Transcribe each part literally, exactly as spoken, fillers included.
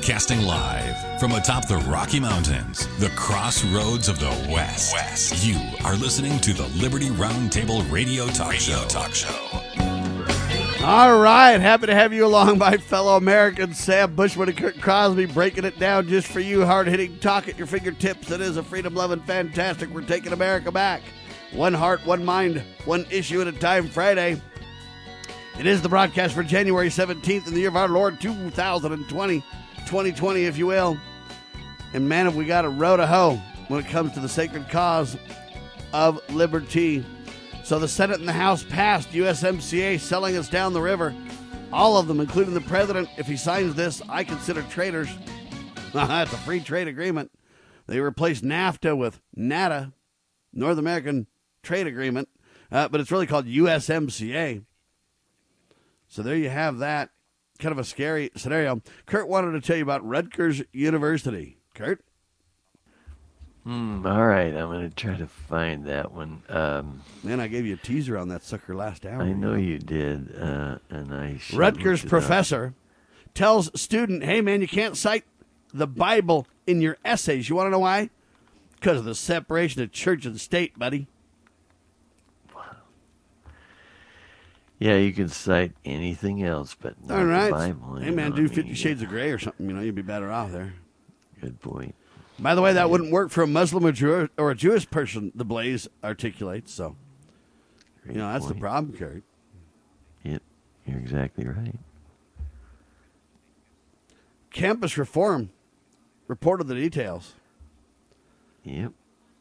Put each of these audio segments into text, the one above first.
Broadcasting live from atop the Rocky Mountains, the crossroads of the West. West. You are listening to the Liberty Roundtable Radio Talk Radio Show. Talk Show. All right, happy to have you along, my fellow Americans. Sam Bushman and Kurt Crosby breaking it down just for you. Hard-hitting talk at your fingertips. It is a freedom-loving fantastic. We're taking America back. One heart, one mind, one issue at a time Friday. It is the broadcast for January seventeenth in the year of our Lord, two thousand twenty. twenty twenty, if you will. And man, have we got a row to hoe when it comes to the sacred cause of liberty. So the Senate and the House passed U S M C A selling us down the river. All of them, including the president. If he signs this, I consider traitors. That's a free trade agreement. They replaced NAFTA with NATA, North American Trade Agreement. Uh, but it's really called U S M C A. So there you have that. Kind of a scary scenario. Kurt wanted to tell you about Rutgers University. Kurt? Hmm, all right, I'm going to try to find that one. Um, Man, I gave you a teaser on that sucker last hour. I know you did, uh, and I Rutgers professor tells student, hey, man, you can't cite the Bible in your essays. You want to know why? Because of the separation of church and state, buddy. Yeah, you can cite anything else, but not All right. the Bible. Hey, man, do Fifty Shades of Grey or something. You know, you'd be better off there. Good point. By the way, that wouldn't work for a Muslim or, Jew- or a Jewish person, the Blaze articulates. So, Great you know, that's point. the problem, Kurt. Yep, you're exactly right. Campus reform reported the details. Yep.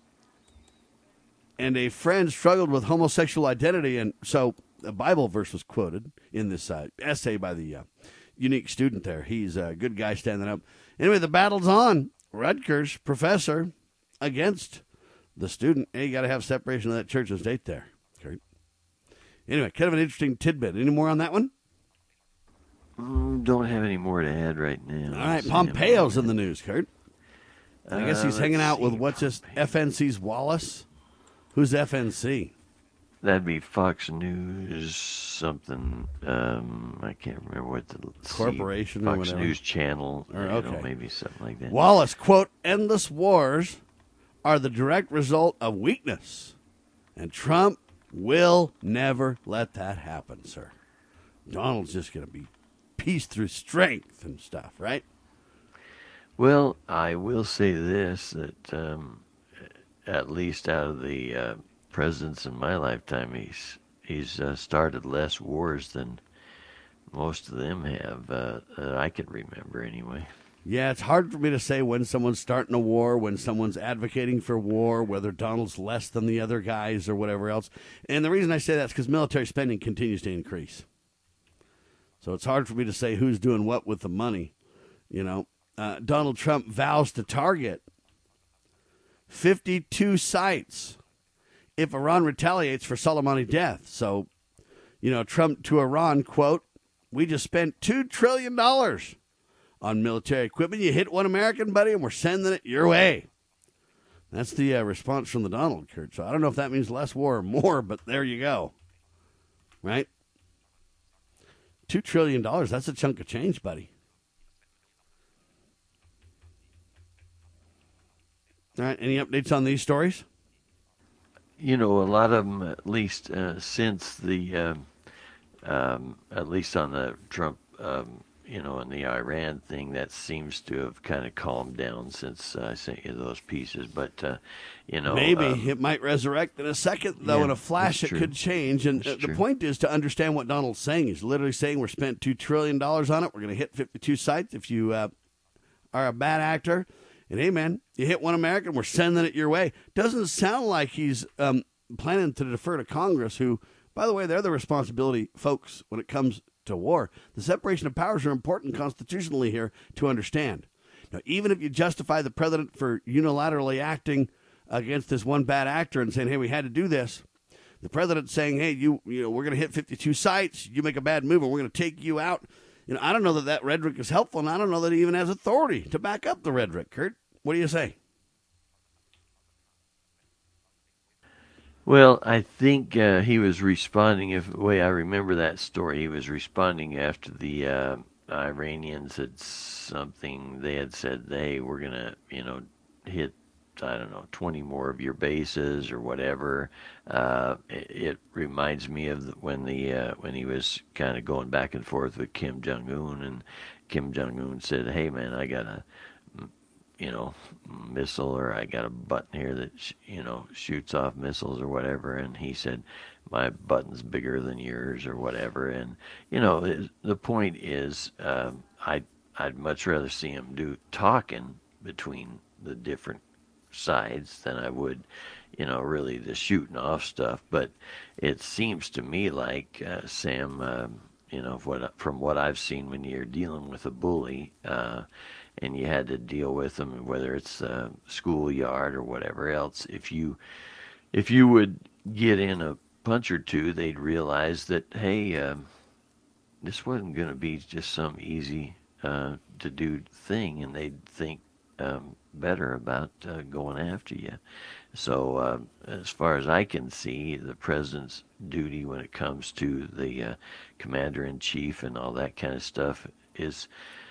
And a friend struggled with homosexual identity, and so a Bible verse was quoted in this uh, essay by the uh, unique student there. He's a good guy standing up. Anyway, the battle's on. Rutgers professor against the student. Hey, you got to have separation of that church and state there. Kurt. Anyway, kind of an interesting tidbit. Any more on that one? Mm, don't have any more to add right now. All right, Pompeo's in the news, Kurt. I guess he's uh, hanging out with see. what's this, F N C's Wallace? Who's F N C? That'd be Fox News something. Um, I can't remember what the Corporation or Fox whatever. News Channel. Or, you know, okay. maybe something like that. Wallace, quote, endless wars are the direct result of weakness. And Trump will never let that happen, sir. Donald's just going to be peace through strength and stuff, right? Well, I will say this, that um, at least out of the uh, presidents in my lifetime, he's he's uh, started less wars than most of them have, uh, that I can remember anyway. Yeah, it's hard for me to say when someone's starting a war, when someone's advocating for war, whether Donald's less than the other guys or whatever else. And the reason I say that is because military spending continues to increase. So it's hard for me to say who's doing what with the money. You know, uh, Donald Trump vows to target fifty-two sites if Iran retaliates for Soleimani death. So, you know, Trump to Iran, quote, we just spent two trillion dollars on military equipment. You hit one American, buddy, and we're sending it your way. That's the uh, response from the Donald, Kurt. So I don't know if that means less war or more, but there you go. Right? two trillion dollars, that's a chunk of change, buddy. All right, any updates on these stories? You know, a lot of them, at least uh, since the, um, um, at least on the Trump, um, you know, and the Iran thing, that seems to have kind of calmed down since I sent you those pieces. But, uh, you know. Maybe. Um, It might resurrect in a second, though. Yeah, In a flash, it that's true. could change. And uh, That's the true. point is to understand what Donald's saying. He's literally saying we're spent two trillion dollars on it. We're going to hit fifty-two sites if you uh, are a bad actor. And, hey, man, you hit one American, we're sending it your way. Doesn't sound like he's um, planning to defer to Congress, who, by the way, they're the responsibility folks when it comes to war. The separation of powers are important constitutionally here to understand. Now, even if you justify the president for unilaterally acting against this one bad actor and saying, hey, we had to do this, the president's saying, hey, you, you know, we're going to hit fifty-two sites. You make a bad move, and we're going to take you out. You know, I don't know that that rhetoric is helpful, and I don't know that he even has authority to back up the rhetoric. Kurt, what do you say? Well, I think uh, he was responding, if the way I remember that story, he was responding after the uh, Iranians had something, they had said they were going to, you know, hit, I don't know, twenty more of your bases or whatever. Uh, it, it reminds me of the, when the uh, when he was kind of going back and forth with Kim Jong Un, and Kim Jong Un said, "Hey man, I got a, you know, missile, or I got a button here that sh- you know shoots off missiles or whatever," and he said, "My button's bigger than yours," or whatever. And you know, it, the point is, um, I I'd much rather see him do talking between the different sides than I would, you know, really the shooting off stuff. But it seems to me like uh, Sam, um, you know, what from what I've seen, when you're dealing with a bully, uh, and you had to deal with them, whether it's uh, schoolyard or whatever else, if you if you would get in a punch or two, they'd realize that, hey, um, this wasn't going to be just some easy uh, to do thing, and they'd think um, better about uh, going after you. So, uh, as far as I can see, the president's duty when it comes to the uh, commander in chief and all that kind of stuff is,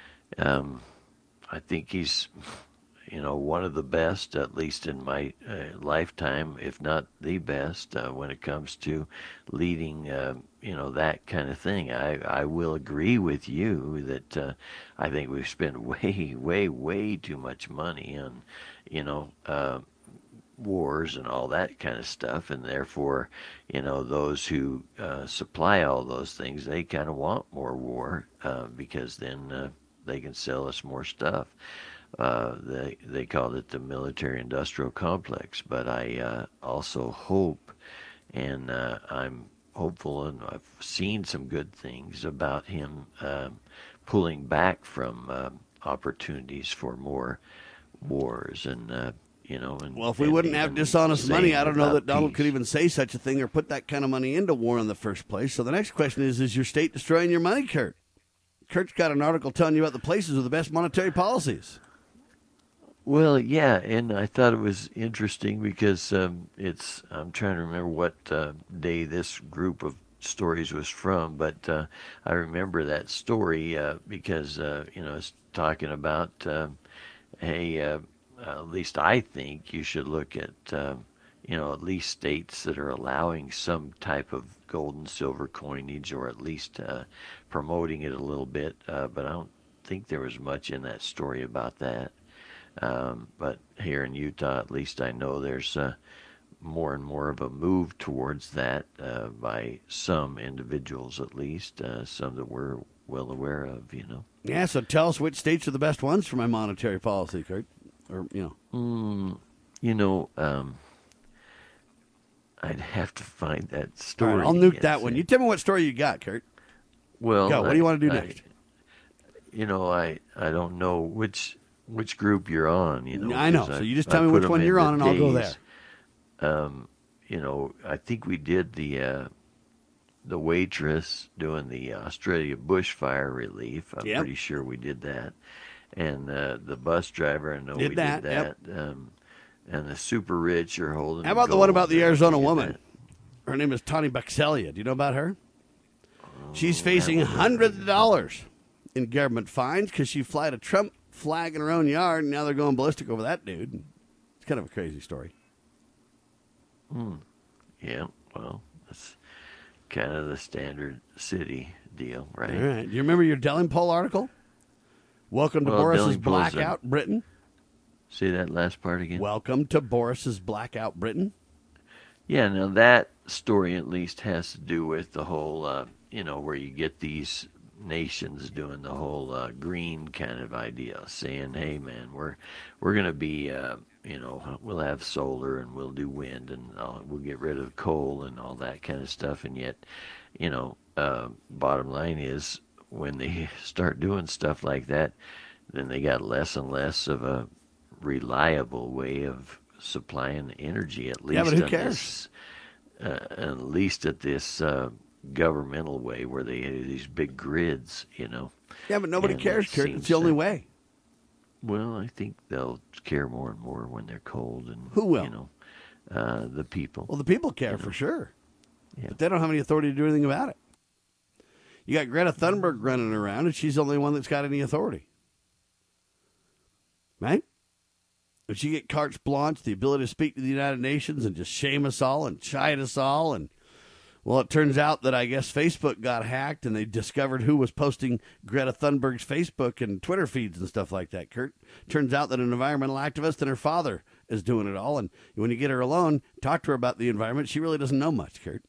um, I think he's, you know, one of the best, at least in my uh, lifetime, if not the best, uh, when it comes to leading, uh, you know, that kind of thing. I, I will agree with you that uh, I think we've spent way, way, way too much money on, you know, uh, wars and all that kind of stuff, and therefore, you know, those who uh, supply all those things, they kind of want more war uh, because then uh, they can sell us more stuff. Uh, they they called it the military-industrial complex, but I uh, also hope, and uh, I'm hopeful, and I've seen some good things about him um, pulling back from uh, opportunities for more wars, and uh, you know, and Well, if we and wouldn't have even dishonest money, I don't know about that Donald peace. could even say such a thing or put that kind of money into war in the first place. So the next question is, is your state destroying your money, Kurt? Kurt's got an article telling you about the places with the best monetary policies. Well, yeah, and I thought it was interesting because um, it's, I'm trying to remember what uh, day this group of stories was from, but uh, I remember that story uh, because, uh, you know, it's talking about, um, hey, uh, at least I think you should look at, um, you know, at least states that are allowing some type of gold and silver coinage, or at least uh, promoting it a little bit, uh, but I don't think there was much in that story about that. Um, but here in Utah, at least I know there's uh, more and more of a move towards that uh, by some individuals, at least, uh, some that we're well aware of, you know. Yeah, so tell us which states are the best ones for my monetary policy, Kurt. Or, you know. Mm, you know, um, I'd have to find that story. All right, I'll nuke again, that one. Sam. You tell me what story you got, Kurt. Well, Go. What I, do you want to do I, next? You know, I, I don't know which which group you're on. You know, I know. 'cause So I- you just I tell me put which them one you're into on, and I'll go days. there. Um, you know, I think we did the uh, the waitress doing the Australia bushfire relief. I'm Yep. pretty sure we did that, and uh, the bus driver. I know Did we that, did yep. that. Um, and the super rich are holding. How about the one gold. about the Uh, Arizona we did woman? that. Her name is Tani Baxelia. Do you know about her? She's Oh, facing that one. hundreds of dollars in government fines because she flied a Trump flag in her own yard, and now they're going ballistic over that dude. It's kind of a crazy story. Yeah, well, that's kind of the standard city deal, right? All right. Do you remember your Delingpole article? Welcome to Well, Boris's Delingpole's Blackout Britain. Say that last part again. Welcome to Boris's Blackout Britain. Yeah, now that story at least has to do with the whole, uh, you know, where you get these nations doing the whole uh, green kind of idea, saying, "Hey, man, we're we're going to be, uh, you know, we'll have solar and we'll do wind and uh, we'll get rid of coal and all that kind of stuff." And yet, you know, uh, bottom line is when they start doing stuff like that, then they got less and less of a reliable way of supplying energy, at least Yeah, but who on cares? this, uh, at least at this uh, governmental way where they have these big grids, you know. Yeah, but nobody And cares, it Kurt. It's seems the only that- way. Well, I think they'll care more and more when they're cold, and Who will? you know, uh, the people. Well, the people care for sure. Yeah. But they don't have any authority to do anything about it. You got Greta Thunberg running around, and she's the only one that's got any authority. Right? If she get carte blanche, the ability to speak to the United Nations and just shame us all and chide us all. And, well, it turns out that I guess Facebook got hacked, and they discovered who was posting Greta Thunberg's Facebook and Twitter feeds and stuff like that, Kurt. Turns out that an environmental activist and her father is doing it all. And when you get her alone, talk to her about the environment, she really doesn't know much, Kurt.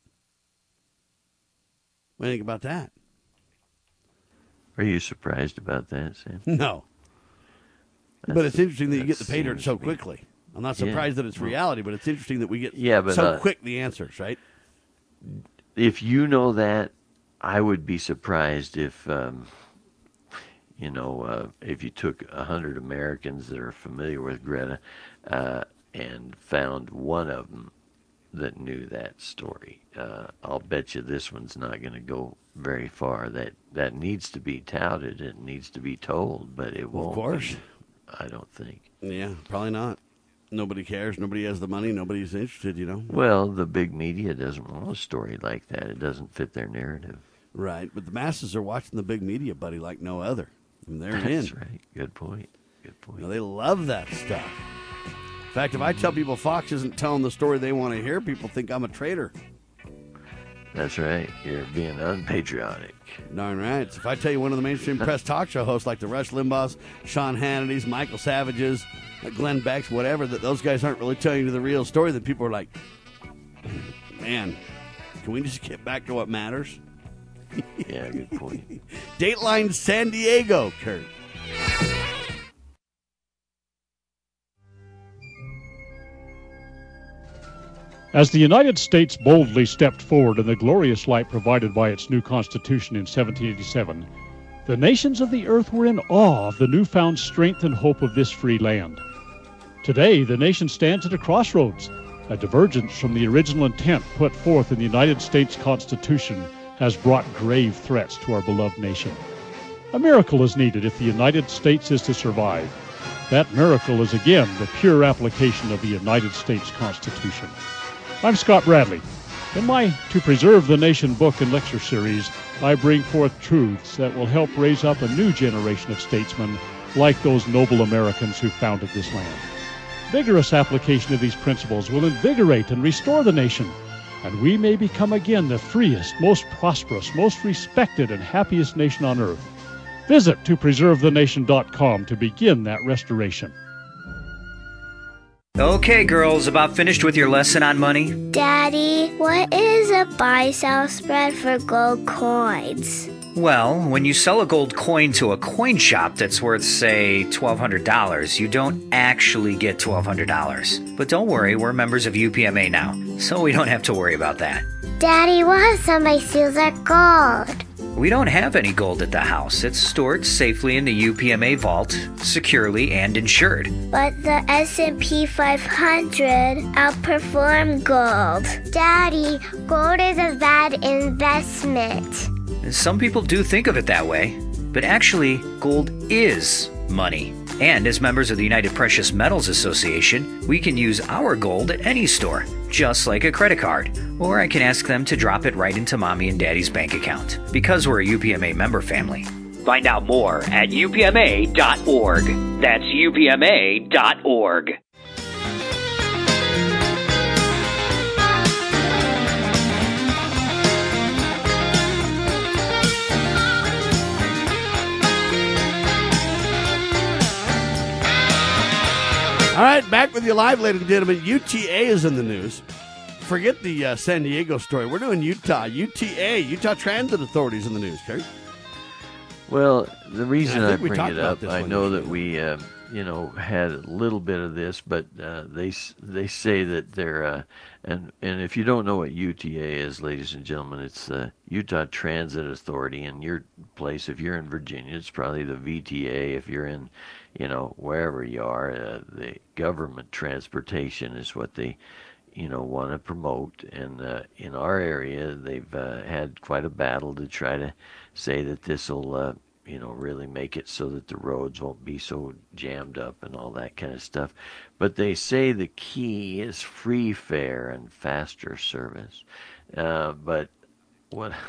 What do you think about that? Are you surprised about that, Sam? No. That's, but it's interesting that you get the pay dirt seems so to be- quickly. I'm not surprised Yeah. that it's reality, but it's interesting that we get Yeah, but, so uh, quick the answers, right? If you know that, I would be surprised if, um, you know, uh, if you took a hundred Americans that are familiar with Greta uh, and found one of them that knew that story. Uh, I'll bet you this one's not going to go very far. That that needs to be touted. It needs to be told, but it won't. Of course. be, I don't think. Yeah, probably not. Nobody cares. Nobody has the money. Nobody's interested, you know? Well, the big media doesn't want a story like that. It doesn't fit their narrative. Right. But the masses are watching the big media, buddy, like no other. And they're in. That's right. Good point. Good point. You know, they love that stuff. In fact, if I tell people Fox isn't telling the story they want to hear, people think I'm a traitor. That's right. You're being unpatriotic. Darn right. So if I tell you one of the mainstream press talk show hosts like the Rush Limbaughs, Sean Hannity's, Michael Savage's, Glenn Beck's, whatever, that those guys aren't really telling you the real story, that people are like, man, can we just get back to what matters? Yeah, good point. Dateline San Diego, Kurt. As the United States boldly stepped forward in the glorious light provided by its new Constitution in seventeen eighty-seven, the nations of the earth were in awe of the newfound strength and hope of this free land. Today, the nation stands at a crossroads. A divergence from the original intent put forth in the United States Constitution has brought grave threats to our beloved nation. A miracle is needed if the United States is to survive. That miracle is again the pure application of the United States Constitution. I'm Scott Bradley. In my To Preserve the Nation book and lecture series, I bring forth truths that will help raise up a new generation of statesmen like those noble Americans who founded this land. Vigorous application of these principles will invigorate and restore the nation, and we may become again the freest, most prosperous, most respected, and happiest nation on earth. Visit to preserve the nation dot com to begin that restoration. Okay, girls, about finished with your lesson on money? Daddy, what is a buy-sell spread for gold coins? Well, when you sell a gold coin to a coin shop that's worth, say, twelve hundred dollars, you don't actually get twelve hundred dollars. But don't worry, we're members of U P M A now, so we don't have to worry about that. Daddy, what if somebody steals our gold? We don't have any gold at the house. It's stored safely in the U P M A vault, securely and insured. But the S and P five hundred outperformed gold. Daddy, gold is a bad investment. Some people do think of it that way, but actually, gold is money. And as members of the United Precious Metals Association, we can use our gold at any store, just like a credit card. Or I can ask them to drop it right into Mommy and Daddy's bank account, because we're a U P M A member family. Find out more at U P M A dot org. That's U P M A dot org. All right, back with you live, ladies and gentlemen. U T A is in the news. Forget the uh, San Diego story. We're doing Utah. U T A, Utah Transit Authority, is in the news, Kurt. Well, the reason I I, think we bring talked it about up, this I one know that yesterday. we, uh, you know, had a little bit of this, but uh, they s- they say that they're, uh, and and if you don't know what U T A is, ladies and gentlemen, it's the Utah Transit Authority. In your place, if you're in Virginia, it's probably the V T A. If you're in, you know, wherever you are, uh, the government transportation is what they, you know, want to promote. And uh, in our area, they've uh, had quite a battle to try to say that this will, uh, you know, really make it so that the roads won't be so jammed up and all that kind of stuff. But they say the key is free fare and faster service. Uh, but what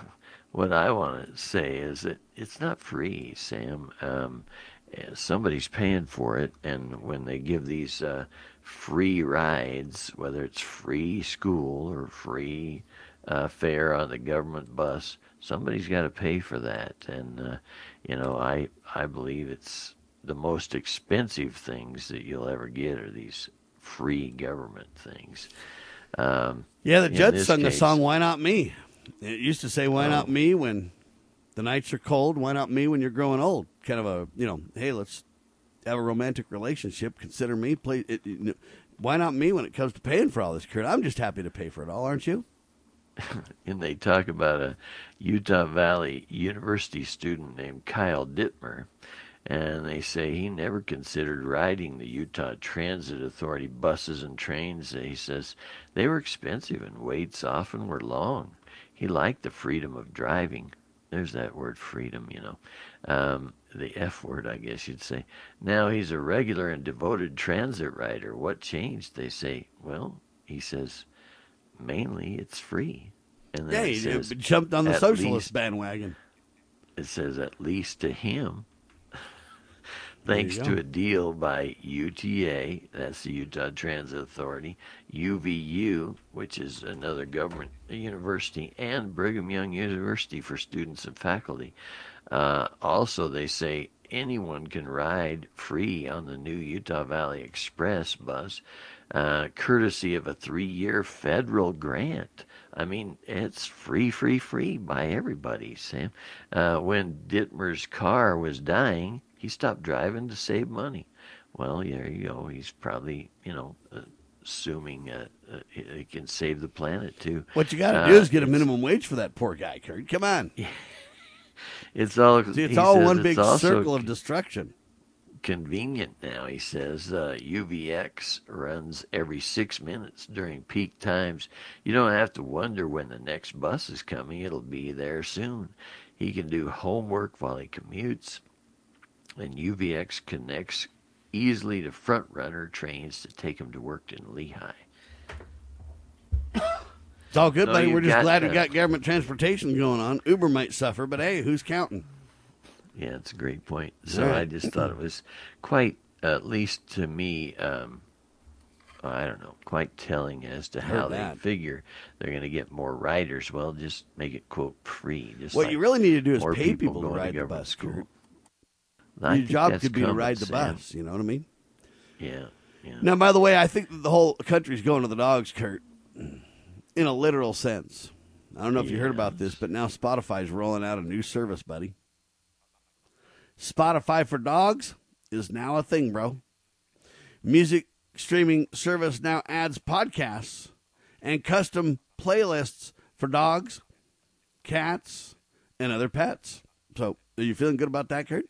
what I want to say is that it's not free, Sam. Um, somebody's paying for it, and when they give these uh, free rides, whether it's free school or free uh, fare on the government bus, somebody's got to pay for that. And uh, you know, I I believe it's the most expensive things that you'll ever get are these free government things. Um, yeah, the Judds sung case, the song "Why Not Me." It used to say, "Why oh, not me when the nights are cold? Why not me when you're growing old?" Kind of a, you know, hey, let's have a romantic relationship. Consider me. Play. It, it, why not me when it comes to paying for all this, Kurt? I'm just happy to pay for it all, aren't you? And they talk about a Utah Valley University student named Kyle Dittmer, and they say he never considered riding the Utah Transit Authority buses and trains. He says they were expensive and waits often were long. He liked the freedom of driving. There's that word freedom, you know. Um, the F word, I guess you'd say. Now he's a regular and devoted transit rider. What changed? They say, well, he says, mainly it's free. And then Yeah, it he says, jumped on the at socialist least, bandwagon. It says, at least to him, thanks to a deal by U T A, that's the Utah Transit Authority, U V U, which is another government university, and Brigham Young University for students and faculty. Uh, also, they say anyone can ride free on the new Utah Valley Express bus, uh, courtesy of a three-year federal grant. I mean, it's free, free, free by everybody, Sam. Uh, when Dittmer's car was dying, he stopped driving to save money. Well, there you go. He's probably, you know, uh, assuming uh, uh, he can save the planet, too. What you got to uh, do is get a minimum wage for that poor guy, Kurt. Come on. It's all, See, it's he all says one it's big also circle of destruction. convenient now. He says uh, U V X runs every six minutes during peak times. You don't have to wonder when the next bus is coming. It'll be there soon. He can do homework while he commutes, and U V X connects easily to front runner trains to take him to work in Lehigh. It's all good, So buddy. you We're just got glad we that. got government transportation going on. Uber might suffer, but hey, who's counting? Yeah, it's a great point. So Right. I just thought it was quite, at least to me, um, I don't know, quite telling as to how Heard they that. figure they're going to get more riders. Well, just make it, quote, free. Just What like you really need to do is more pay people people to going ride the government bus, school. Kurt. I Your think job that's could be to coming, ride the Sam. bus. You know what I mean? Yeah, yeah. Now, by the way, I think that the whole country's going to the dogs, Kurt, in a literal sense. I don't know if you heard about this, but now Spotify's rolling out a new service, buddy. Spotify for dogs is now a thing, bro. Music streaming service now adds podcasts and custom playlists for dogs, cats, and other pets. So, are you feeling good about that, Kurt?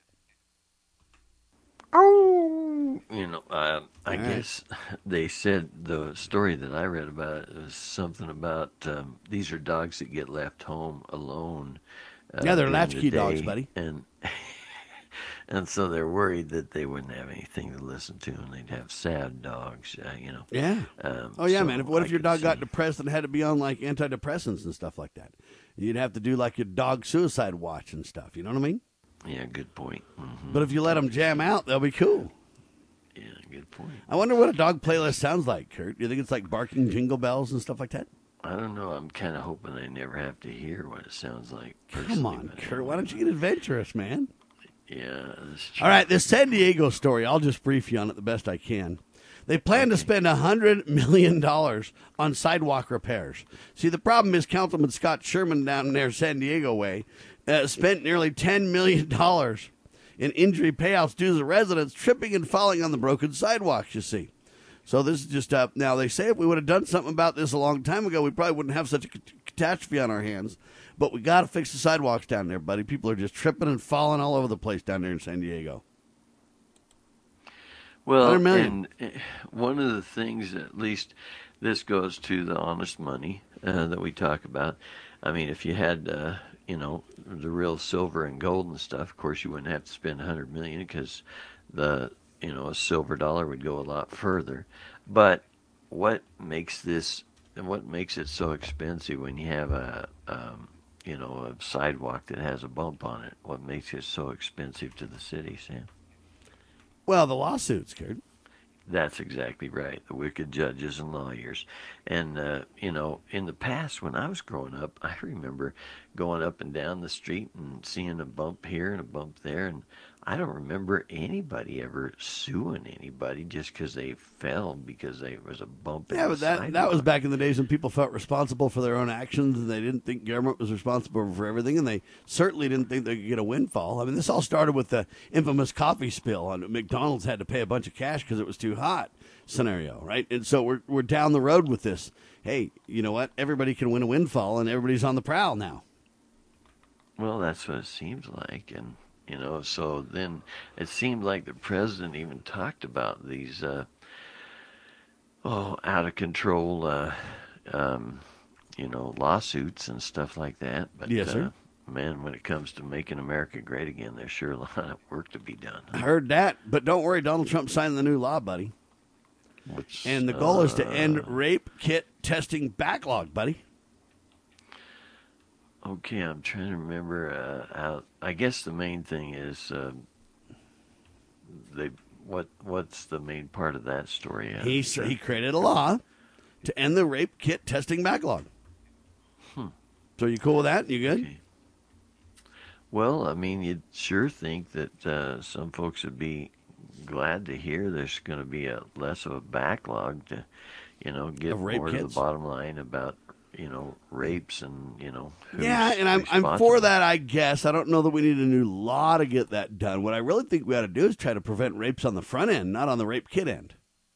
Oh, you know, uh, I All right. guess they said the story that I read about it was something about um, these are dogs that get left home alone. Uh, Yeah, they're during latchkey the dogs, day, buddy. and and so they're worried that they wouldn't have anything to listen to, and they'd have sad dogs, uh, you know. Yeah. Um, Oh, yeah, so man. If, what I if your could dog got see- depressed and had to be on, like, antidepressants and stuff like that? You'd have to do, like, your dog suicide watch and stuff. You know what I mean? Yeah, good point. hmm But if you let them jam out, they'll be cool. Yeah, good point. I wonder what a dog playlist sounds like, Kurt. Do you think it's like barking jingle bells and stuff like that? I don't know. I'm kind of hoping I never have to hear what it sounds like. Come personally, on, but Kurt. Why don't you get adventurous, man? Yeah, that's true. All right, this San Diego story, I'll just brief you on it the best I can. They plan to spend one hundred million dollars on sidewalk repairs. See, the problem is Councilman Scott Sherman down there San Diego way uh, spent nearly ten million dollars in injury payouts due to the residents tripping and falling on the broken sidewalks, you see. So this is just up. Now, they say if we would have done something about this a long time ago, we probably wouldn't have such a cat- catastrophe on our hands. But we got to fix the sidewalks down there, buddy. People are just tripping and falling all over the place down there in San Diego. Well, one hundred million. and uh, one of the things, at least this goes to the honest money uh, that we talk about. I mean, if you had, uh, you know, the real silver and gold and stuff, of course you wouldn't have to spend one hundred million dollars because the, you know, a silver dollar would go a lot further. But what makes this, what makes it so expensive when you have a, um, you know, a sidewalk that has a bump on it. What makes it so expensive to the city, Sam? Well, the lawsuits, Kurt. That's exactly right. The wicked judges and lawyers. And, uh, you know, in the past when I was growing up, I remember going up and down the street and seeing a bump here and a bump there. And I don't remember anybody ever suing anybody just because they fell because there was a bump in Yeah, the but that, sidewalk. that was back in the days when people felt responsible for their own actions and they didn't think government was responsible for everything, and they certainly didn't think they could get a windfall. I mean, this all started with the infamous coffee spill on McDonald's had to pay a bunch of cash because it was too hot scenario, right? And so we're we're down the road with this. Hey, you know what? Everybody can win a windfall, and everybody's on the prowl now. Well, that's what it seems like, and you know, so then it seemed like the president even talked about these, uh, oh, out of control, uh, um, you know, lawsuits and stuff like that. But yes, sir. Uh, man, when it comes to making America great again, there's sure a lot of work to be done. I heard that, but don't worry, Donald Trump signed the new law, buddy. Which, and the goal uh, is to end rape kit testing backlog, buddy. Okay, I'm trying to remember. Uh, how, I guess the main thing is uh, they. What what's the main part of that story? Uh, he he created a law to end the rape kit testing backlog. Hmm. So you cool with that? You good? Okay. Well, I mean, you'd sure think that uh, some folks would be glad to hear there's going to be a less of a backlog to, you know, get more to the bottom line about. You know, rapes and, you know, who's yeah, and I'm I'm for that, I guess. I don't know that we need a new law to get that done. What I really think we ought to do is try to prevent rapes on the front end, not on the rape kit end.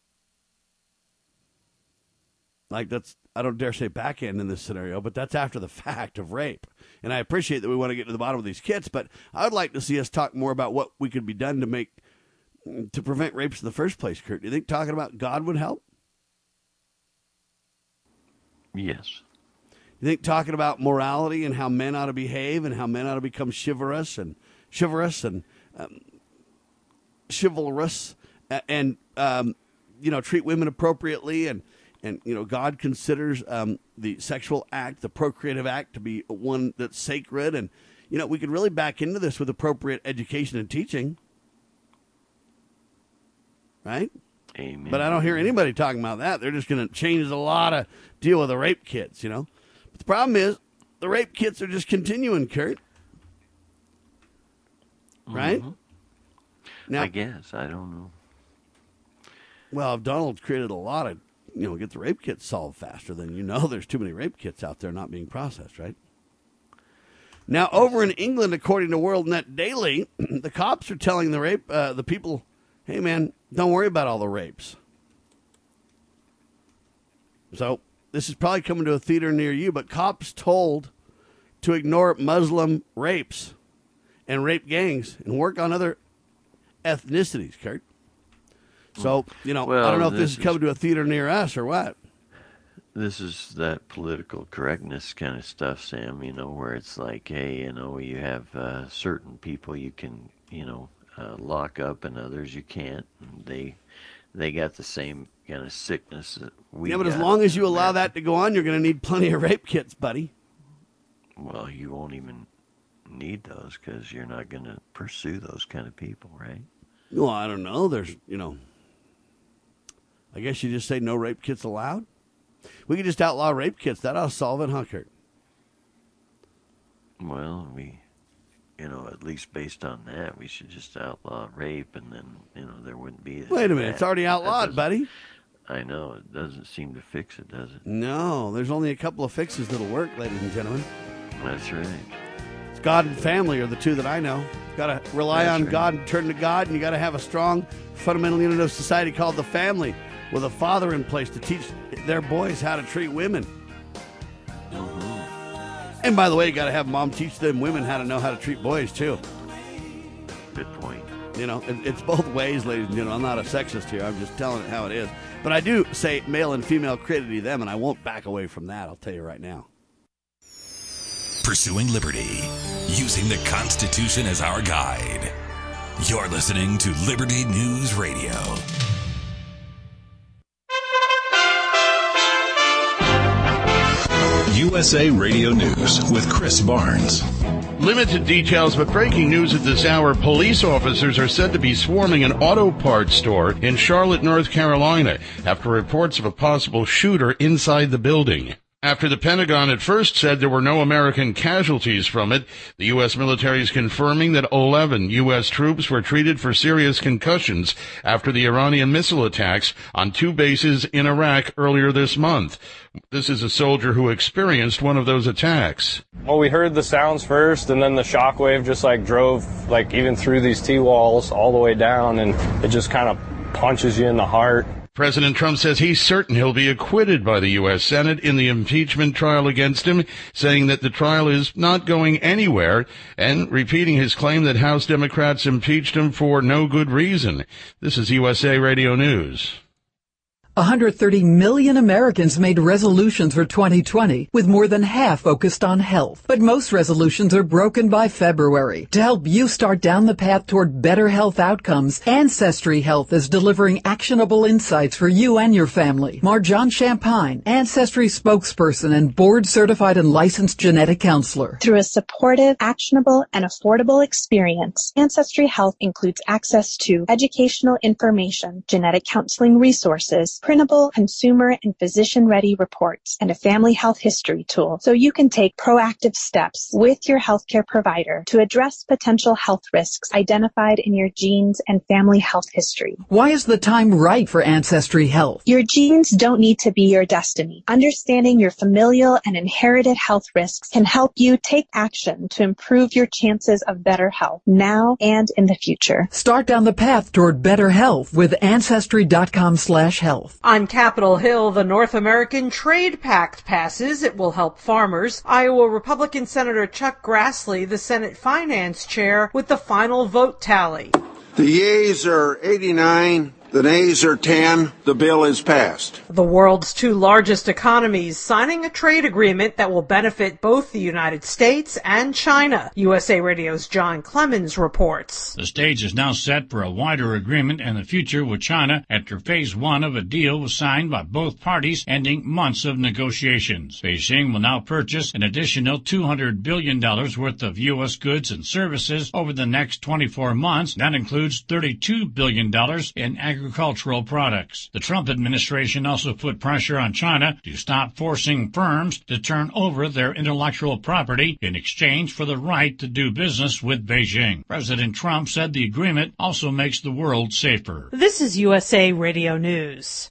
Like, that's, I don't dare say back end in this scenario, but that's after the fact of rape. And I appreciate that we want to get to the bottom of these kits, but I would like to see us talk more about what we could be done to make, to prevent rapes in the first place, Kurt. Do you think talking about God would help? Yes. You think talking about morality and how men ought to behave and how men ought to become chivalrous and chivalrous and um, chivalrous and um, you know, treat women appropriately and and you know, God considers um, the sexual act, the procreative act, to be one that's sacred, and you know, we could really back into this with appropriate education and teaching, right? Amen. But I don't hear anybody talking about that. They're just going to change a lot of deal with the rape kits, you know. But the problem is the rape kits are just continuing, Kurt. Right? Mm-hmm. Now, I guess. I don't know. Well, if Donald's created a lot of, you know, get the rape kits solved faster, then you know there's too many rape kits out there not being processed, right? Now, over in England, according to WorldNet Daily, the cops are telling the rape uh, the people, hey, man, don't worry about all the rapes. So this is probably coming to a theater near you, but cops told to ignore Muslim rapes and rape gangs and work on other ethnicities, Kurt. So, you know, well, I don't know if this, this is coming to a theater near us or what. This is that political correctness kind of stuff, Sam, you know, where it's like, hey, you know, you have uh, certain people you can, you know, uh, lock up and others you can't. And they they got the same kind of sickness that we Yeah, but as got long as you in allow America. that to go on, you're going to need plenty of rape kits, buddy. Well, you won't even need those because you're not going to pursue those kind of people, right? Well, I don't know. There's, you know, I guess you just say no rape kits allowed. We could just outlaw rape kits. That ought to solve it, huh, Kurt? Well, we, you know, at least based on that, we should just outlaw rape, and then, you know, there wouldn't be. Wait a minute. that. It's already That outlawed, doesn't- buddy. I know. It doesn't seem to fix it, does it? No, there's only a couple of fixes that'll work, ladies and gentlemen. That's right. It's God and family are the two that I know. Got to rely That's on right. God and turn to God, and you got to have a strong fundamental unit of society called the family with a father in place to teach their boys how to treat women. Mm-hmm. And by the way, you got to have mom teach them women how to know how to treat boys, too. Good point. You know, it, it's both ways, ladies and gentlemen. I'm not a sexist here. I'm just telling it how it is. But I do say male and female credit to them, and I won't back away from that. I'll tell you right now. Pursuing liberty, using the Constitution as our guide. You're listening to Liberty News Radio. U U S A Radio News with Chris Barnes. Limited details, but breaking news at this hour. Police officers are said to be swarming an auto parts store in Charlotte, North Carolina, after reports of a possible shooter inside the building. After the Pentagon at first said there were no American casualties from it, the U S military is confirming that eleven U S troops were treated for serious concussions after the Iranian missile attacks on two bases in Iraq earlier this month. This is a soldier who experienced one of those attacks. Well, we heard the sounds first, and then the shockwave just like drove like even through these T-walls all the way down, and it just kind of punches you in the heart. President Trump says he's certain he'll be acquitted by the U S Senate in the impeachment trial against him, saying that the trial is not going anywhere, and repeating his claim that House Democrats impeached him for no good reason. This is U S A Radio News. one hundred thirty million Americans made resolutions for twenty twenty, with more than half focused on health. But most resolutions are broken by February. To help you start down the path toward better health outcomes, Ancestry Health is delivering actionable insights for you and your family. Marjan Champagne, Ancestry spokesperson and board-certified and licensed genetic counselor. Through a supportive, actionable, and affordable experience, Ancestry Health includes access to educational information, genetic counseling resources, printable, consumer, and physician-ready reports, and a family health history tool, so you can take proactive steps with your healthcare provider to address potential health risks identified in your genes and family health history. Why is the time right for Ancestry Health? Your genes don't need to be your destiny. Understanding your familial and inherited health risks can help you take action to improve your chances of better health now and in the future. Start down the path toward better health with Ancestry dot com slash health. On Capitol Hill, the North American Trade Pact passes. It will help farmers. Iowa Republican Senator Chuck Grassley, the Senate Finance Chair, with the final vote tally. The yeas are eighty-nine. The nays are ten. The bill is passed. The world's two largest economies signing a trade agreement that will benefit both the United States and China. U S A Radio's John Clemens reports. The stage is now set for a wider agreement in the future with China after phase one of a deal was signed by both parties, ending months of negotiations. Beijing will now purchase an additional two hundred billion dollars worth of U S goods and services over the next twenty-four months. That includes thirty-two billion dollars in agriculture. agricultural products. The Trump administration also put pressure on China to stop forcing firms to turn over their intellectual property in exchange for the right to do business with Beijing. President Trump said the agreement also makes the world safer. This is U S A Radio News.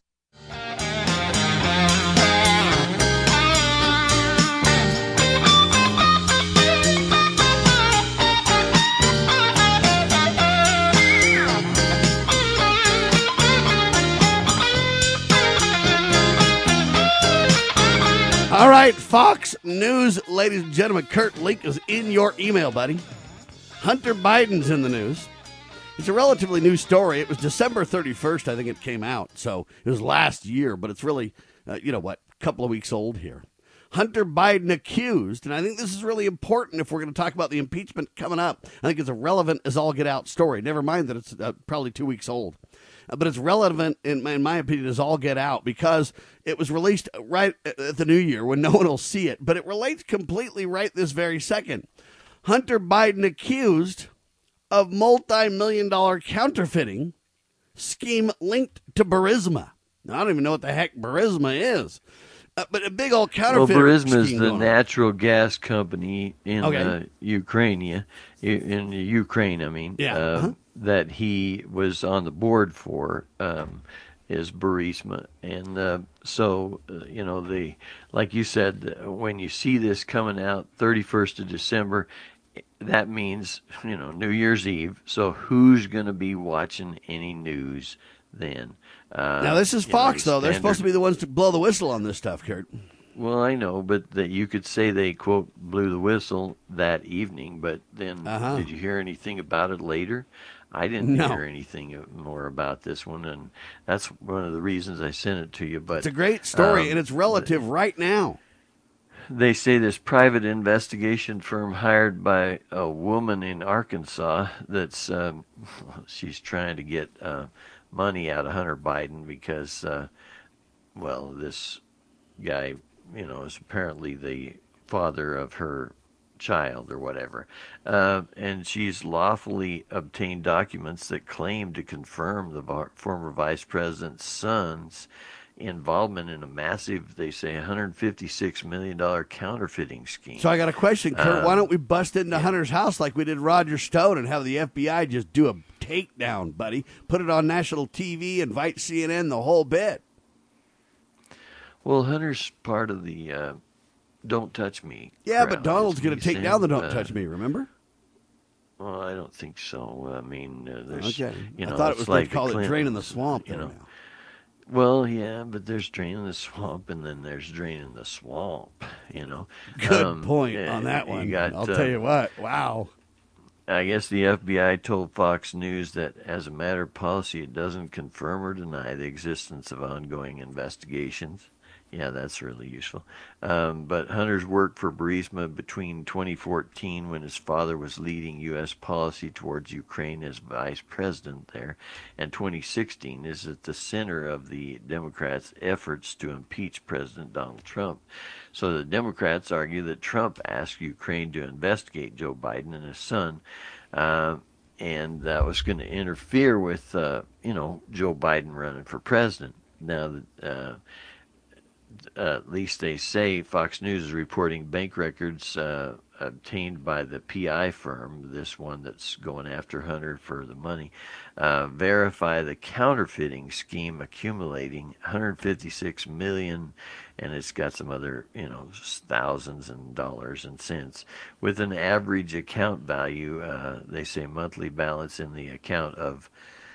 All right, Fox News, ladies and gentlemen, Kurt Link is in your email, buddy. Hunter Biden's in the news. It's a relatively new story. It was December thirty-first, I think it came out. So it was last year, but it's really, uh, you know what, a couple of weeks old here. Hunter Biden accused, and I think this is really important if we're going to talk about the impeachment coming up. I think it's a relevant as all get out story. Never mind that it's uh, probably two weeks old. Uh, but it's relevant, in my, in my opinion, as all get out because it was released right at the new year when no one will see it. But it relates completely right this very second. Hunter Biden accused of multi-million dollar counterfeiting scheme linked to Burisma. Now, I don't even know what the heck Burisma is. Uh, but a big old counterfeit. Well, Burisma is the natural gas company in okay. uh, Ukraine, in Ukraine, I mean, yeah. uh, uh-huh. that he was on the board for um, is Burisma. And uh, so, uh, you know, the like you said, when you see this coming out thirty-first of December, that means, you know, New Year's Eve. So who's going to be watching any news then? Uh, now, this is Fox, know, though. They're supposed to be the ones to blow the whistle on this stuff, Kurt. Well, I know, but that you could say they, quote, blew the whistle that evening, but then uh-huh. did you hear anything about it later? I didn't no. hear anything more about this one, and that's one of the reasons I sent it to you. But it's a great story, um, and it's relative right now. They say this private investigation firm hired by a woman in Arkansas that's, um, she's trying to get uh, money out of Hunter Biden because, uh, well, this guy you know, is apparently the father of her child or whatever. Uh, and she's lawfully obtained documents that claim to confirm the vo- former vice president's son's involvement in a massive, they say, one hundred fifty-six million dollars counterfeiting scheme. So I got a question, Kurt. Um, Why don't we bust into yeah. Hunter's house like we did Roger Stone and have the F B I just do a takedown, buddy? Put it on national T V, invite C N N, the whole bit. Well, Hunter's part of the uh, Don't Touch Me. Yeah, but Donald's going to take down the Don't uh, Touch Me, remember? Well, I don't think so. I mean, uh, there's, okay. you know, I thought it was like they called it Drain in the Swamp. You know. Now. Well, yeah, but there's Drain in the Swamp, and then there's Drain in the Swamp, you know. Good um, point on that one. Got, I'll uh, tell you what. Wow. I guess the F B I told Fox News that as a matter of policy, it doesn't confirm or deny the existence of ongoing investigations. Yeah, that's really useful. Um, but Hunter's worked for Burisma between twenty fourteen, when his father was leading U S policy towards Ukraine as vice president there, and twenty sixteen is at the center of the Democrats' efforts to impeach President Donald Trump. So the Democrats argue that Trump asked Ukraine to investigate Joe Biden and his son, uh, and that was going to interfere with, uh, you know, Joe Biden running for president. Now that... Uh, Uh, at least they say, Fox News is reporting bank records uh, obtained by the P I firm, this one that's going after Hunter for the money, uh, verify the counterfeiting scheme accumulating one hundred fifty-six million dollars, and it's got some other, you know, thousands and dollars and cents, with an average account value, uh, they say monthly balance in the account of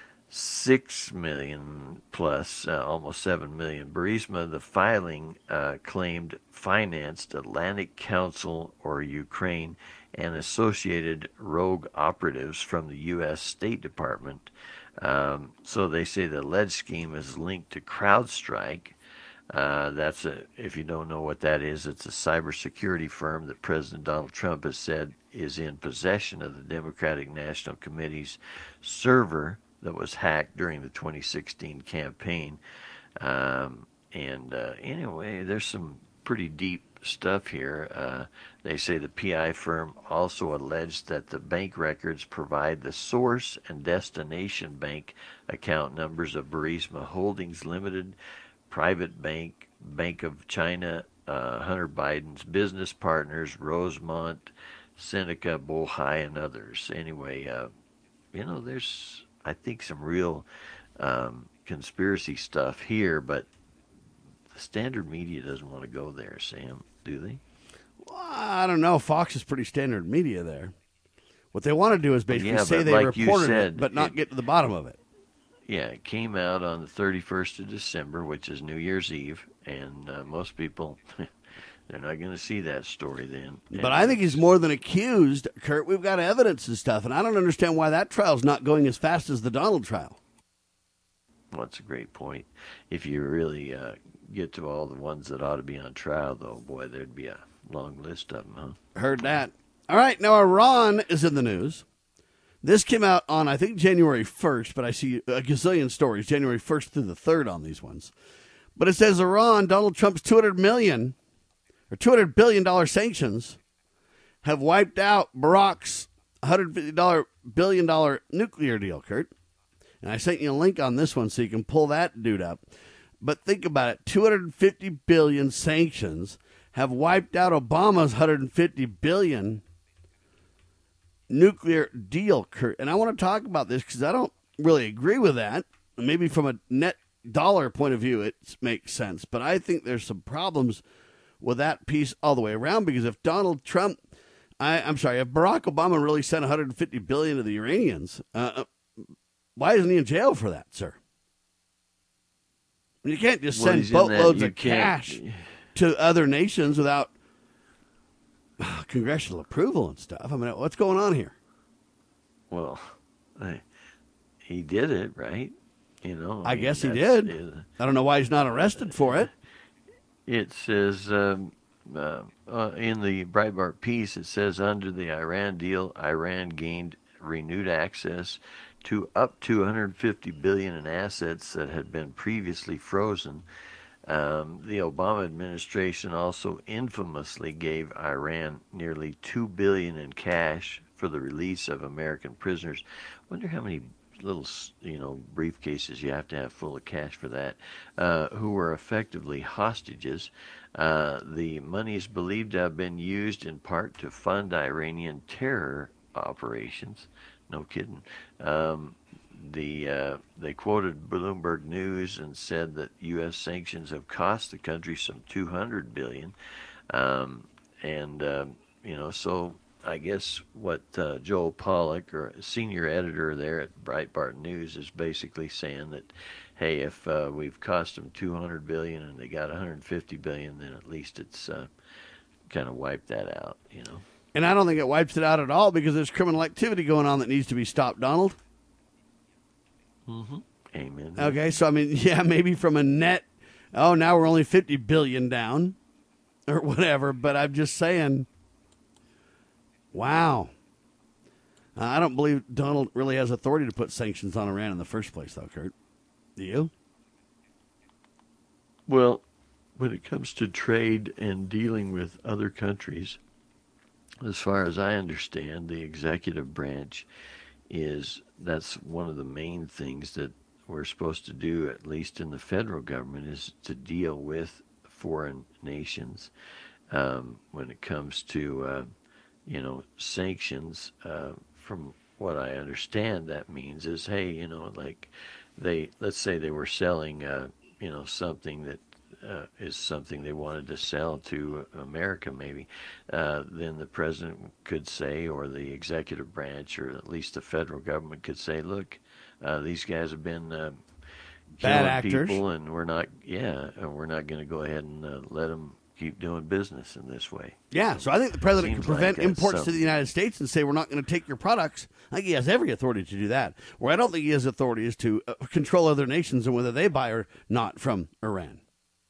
Six million plus, uh, almost seven million. Burisma, the filing uh, claimed, financed Atlantic Council or Ukraine and associated rogue operatives from the U S State Department. Um, so they say the alleged scheme is linked to CrowdStrike. Uh, that's a, if you don't know what that is, it's a cybersecurity firm that President Donald Trump has said is in possession of the Democratic National Committee's server that was hacked during the twenty sixteen campaign. Um, and uh, anyway, there's some pretty deep stuff here. Uh, they say the P I firm also alleged that the bank records provide the source and destination bank account numbers of Burisma Holdings Limited, Private Bank, Bank of China, uh, Hunter Biden's business partners, Rosemont, Seneca, Bohai, and others. Anyway, uh, you know, there's... I think some real um, conspiracy stuff here, but the standard media doesn't want to go there, Sam, do they? Well, I don't know. Fox is pretty standard media there. What they want to do is basically yeah, say they like reported said, it, but not it, get to the bottom of it. Yeah, it came out on the thirty-first of December, which is New Year's Eve, and uh, most people... They're not going to see that story then. But and I think he's more than accused, Kurt. We've got evidence and stuff, and I don't understand why that trial's not going as fast as the Donald trial. Well, that's a great point. If you really uh, get to all the ones that ought to be on trial, though, boy, there'd be a long list of them, huh? Heard that. All right, now Iran is in the news. This came out on, I think, January first, but I see a gazillion stories, January first through the third on these ones. But it says Iran, Donald Trump's two hundred million dollars or two hundred billion dollars sanctions have wiped out Barack's one hundred fifty billion dollars nuclear deal, Kurt. And I sent you a link on this one so you can pull that dude up. But think about it. two hundred fifty billion dollars sanctions have wiped out Obama's one hundred fifty billion dollars nuclear deal, Kurt. And I want to talk about this because I don't really agree with that. Maybe from a net dollar point of view, it makes sense. But I think there's some problems with that piece all the way around, because if Donald Trump, I, I'm sorry, if Barack Obama really sent one hundred fifty billion dollars to the Iranians, uh, why isn't he in jail for that, sir? You can't just well, send boatloads of can't... cash to other nations without uh, congressional approval and stuff. I mean, what's going on here? Well, I, he did it, right? You know, I, I mean, guess he did. Uh, I don't know why he's not arrested for it. It says um, uh, uh, in the Breitbart piece, it says under the Iran deal, Iran gained renewed access to up to one hundred fifty billion dollars in assets that had been previously frozen. Um, the Obama administration also infamously gave Iran nearly two billion dollars in cash for the release of American prisoners. Wonder how many little, you know, briefcases you have to have full of cash for that, uh, who were effectively hostages. Uh, the money is believed to have been used in part to fund Iranian terror operations. No kidding. Um, the uh, they quoted Bloomberg News and said that U S sanctions have cost the country some two hundred billion dollars. Um, and, uh, you know, so I guess what uh, Joel Pollack, or senior editor there at Breitbart News, is basically saying that, hey, if uh, we've cost them two hundred billion dollars and they got one hundred fifty billion dollars, then at least it's uh, kind of wiped that out, you know. And I don't think it wipes it out at all, because there's criminal activity going on that needs to be stopped, Donald. Mm-hmm. Amen. Okay, so I mean, yeah, maybe from a net, oh, now we're only fifty billion dollars down or whatever, but I'm just saying, wow. Uh, I don't believe Donald really has authority to put sanctions on Iran in the first place, though, Kurt. Do you? Well, when it comes to trade and dealing with other countries, as far as I understand, the executive branch is, that's one of the main things that we're supposed to do, at least in the federal government, is to deal with foreign nations um, when it comes to, uh, you know, sanctions. Uh, from what I understand, that means is, hey, you know, like they, let's say they were selling, uh, you know, something that Uh, is something they wanted to sell to America, maybe, uh, then the president could say, or the executive branch, or at least the federal government could say, look, uh, these guys have been uh, bad killing actors, people, and we're not, yeah, and we're not going to go ahead and uh, let them keep doing business in this way. Yeah, so I think the president can prevent like imports something. to the United States and say we're not going to take your products. I think he has every authority to do that. Where I don't think he has authority is to uh, control other nations and whether they buy or not from Iran.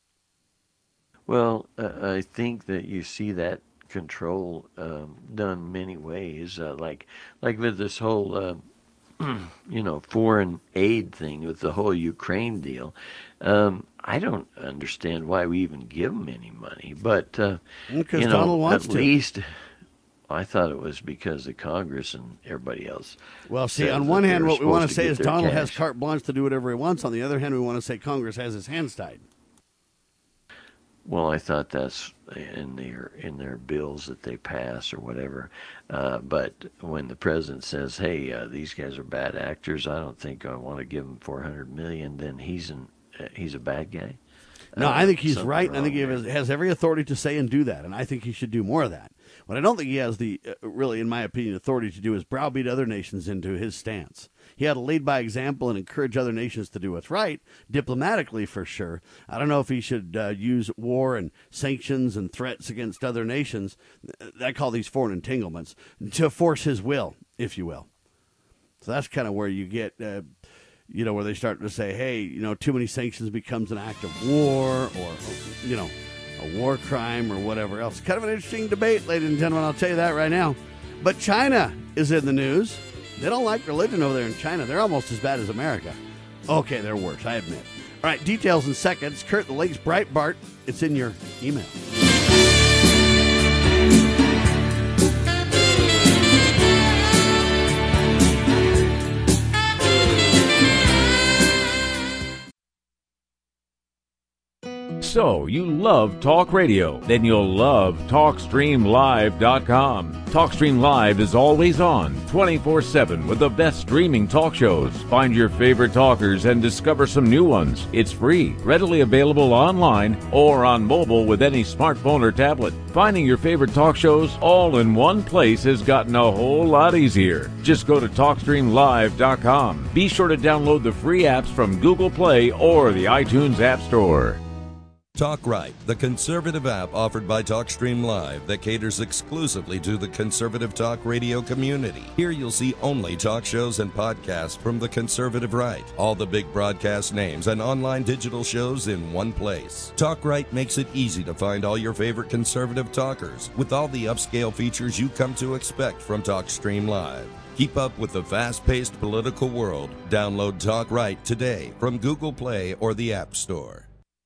Well, uh, I think that you see that control um, done many ways, uh, like like with this whole, uh, you know, foreign aid thing with the whole Ukraine deal. Um, I don't understand why we even give them any money, but uh, because you know, Donald wants at to. least I thought it was because the Congress and everybody else. Well, see, says on that one they hand, were what we want to supposed say get is their Donald cash. has carte blanche to do whatever he wants. On the other hand, we want to say Congress has his hands tied. Well, I thought that's in their in their bills that they pass or whatever. Uh, but when the president says, "Hey, uh, these guys are bad actors," I don't think I want to give them four hundred million dollars. Then he's an uh, he's a bad guy. No, uh, I think he's something right. I think he wrong has, has every authority to say and do that, and I think he should do more of that. What I don't think he has the, uh, really, in my opinion, authority to do is browbeat other nations into his stance. He had to lead by example and encourage other nations to do what's right, diplomatically for sure. I don't know if he should uh, use war and sanctions and threats against other nations, I call these foreign entanglements, to force his will, if you will. So that's kind of where you get, uh, you know, where they start to say, hey, you know, too many sanctions becomes an act of war, or, you know, a war crime or whatever else. Kind of an interesting debate, ladies and gentlemen, I'll tell you that right now. But China is in the news. They don't like religion over there in China. They're almost as bad as America. Okay, they're worse, I admit. All right, details in seconds. Kurt, the link's Breitbart. It's in your email. So, you love talk radio? Then you'll love talk stream live dot com. TalkStream Live is always on, twenty-four seven, with the best streaming talk shows. Find your favorite talkers and discover some new ones. It's free, readily available online or on mobile with any smartphone or tablet. Finding your favorite talk shows all in one place has gotten a whole lot easier. Just go to talk stream live dot com. Be sure to download the free apps from Google Play or the iTunes App Store. Talk Right, the conservative app offered by TalkStream Live that caters exclusively to the conservative talk radio community. Here you'll see only talk shows and podcasts from the conservative right, all the big broadcast names and online digital shows in one place. Talk Right makes it easy to find all your favorite conservative talkers with all the upscale features you come to expect from TalkStream Live. Keep up with the fast-paced political world. Download Talk Right today from Google Play or the App Store.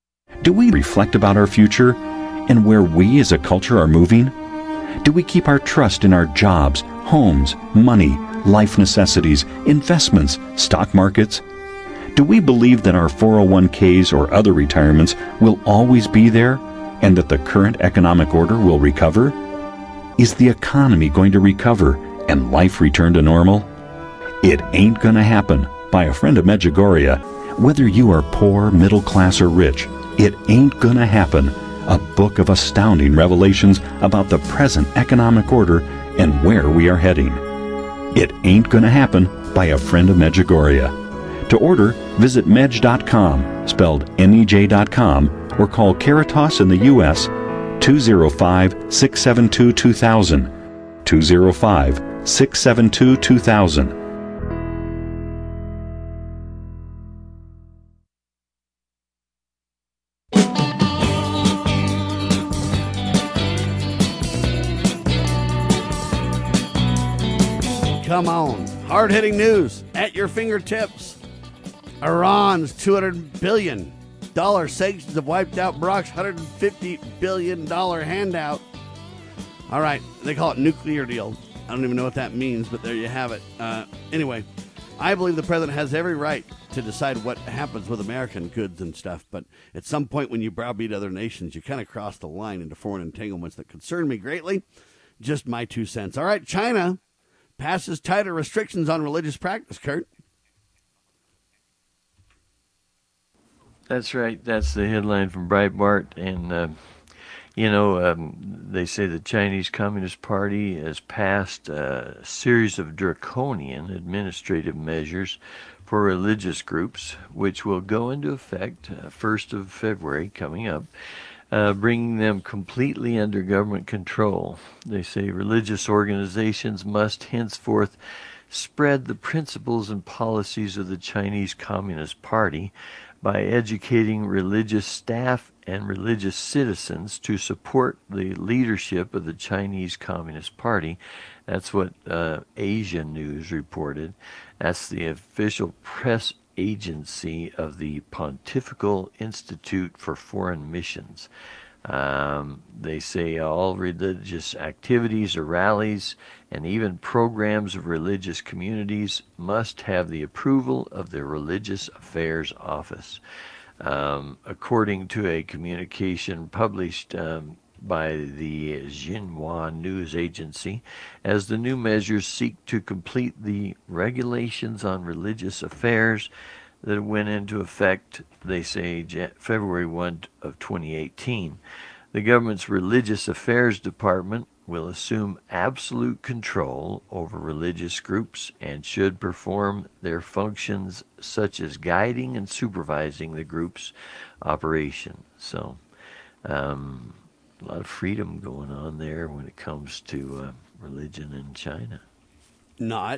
Do we reflect about our future and where we as a culture are moving? Do we keep our trust in our jobs, homes, money, life necessities, investments, stock markets? Do we believe that our four oh one k's or other retirements will always be there and that the current economic order will recover? Is the economy going to recover and life return to normal? It Ain't Gonna Happen by a friend of Medjugorje. Whether you are poor, middle class, or rich, It Ain't Gonna Happen, a book of astounding revelations about the present economic order and where we are heading. It Ain't Gonna Happen by a friend of Medjugorje. To order, visit medj dot com, spelled M E J dot com, or call Caritas in the U S two oh five, six seven two, two thousand, two oh five, six seven two, two thousand. Come on. Hard-hitting news at your fingertips. Iran's two hundred billion dollars sanctions have wiped out Barack's one hundred fifty billion dollars handout. All right, they call it nuclear deal. I don't even know what that means, but there you have it. Uh, anyway, I believe the president has every right to decide what happens with American goods and stuff, but at some point when you browbeat other nations, you kind of cross the line into foreign entanglements that concern me greatly. Just my two cents. All right, China passes tighter restrictions on religious practice, Kurt. That's right. That's the headline from Breitbart. And, uh, you know, um, they say the Chinese Communist Party has passed a series of draconian administrative measures for religious groups, which will go into effect uh, first of February coming up, uh, bringing them completely under government control. They say religious organizations must henceforth spread the principles and policies of the Chinese Communist Party by educating religious staff and religious citizens to support the leadership of the Chinese Communist Party. That's what uh, Asia News reported. That's the official press agency of the Pontifical Institute for Foreign Missions. Um, they say all religious activities or rallies and even programs of religious communities must have the approval of the Religious Affairs Office. Um, according to a communication published um, by the Xinhua News Agency, as the new measures seek to complete the regulations on religious affairs that went into effect, they say, February first of twenty eighteen. The government's Religious Affairs Department will assume absolute control over religious groups and should perform their functions such as guiding and supervising the group's operation. So, um, a lot of freedom going on there when it comes to uh, religion in China. Not.